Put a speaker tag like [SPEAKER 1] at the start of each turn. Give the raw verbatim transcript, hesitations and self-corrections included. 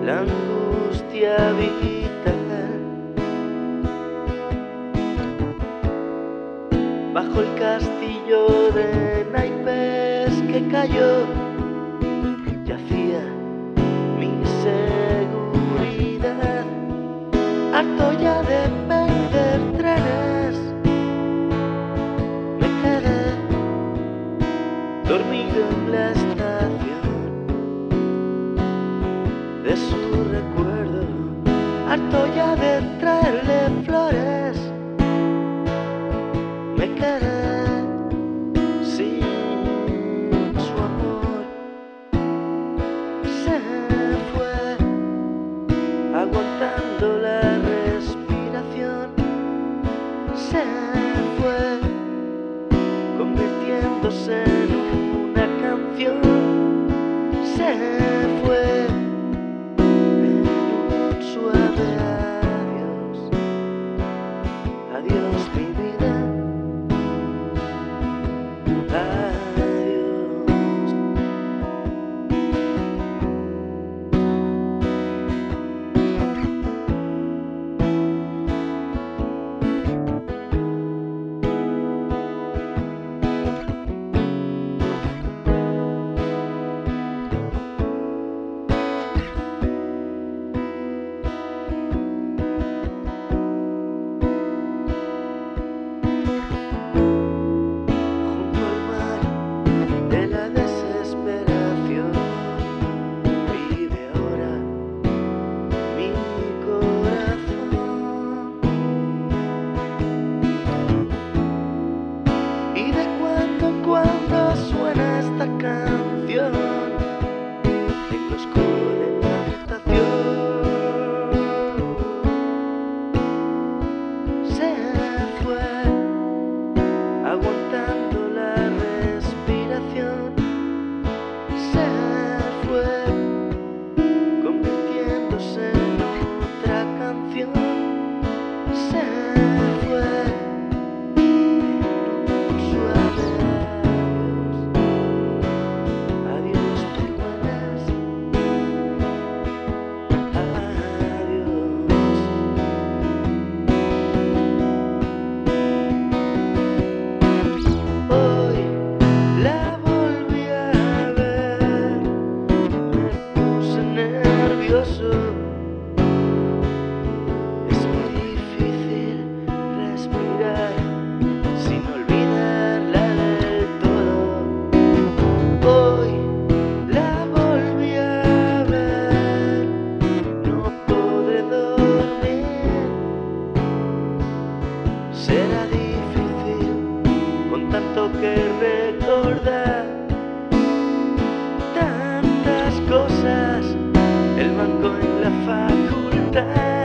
[SPEAKER 1] la angustia vital. Bajo el castillo de naipes que cayó, yacía mi seguridad, harto ya de perder trenes. Me quedé dormido en la estación de su recuerdo, harto ya de traerle flores. Me quedé sin su amor. Se fue aguantando la respiración. Se fue convirtiéndose en una canción. Se fue en un suave adiós. Adiós mi vida. Canción, tengo escudo en la habitación. Se fue aguantando la respiración. Se fue convirtiéndose en otra canción. Se fue en un suave es muy difícil respirar sin olvidarla del todo. Hoy la volví a ver, no podré dormir. Será difícil con tanto que recordar, tantas cosas. El banco en la facultad.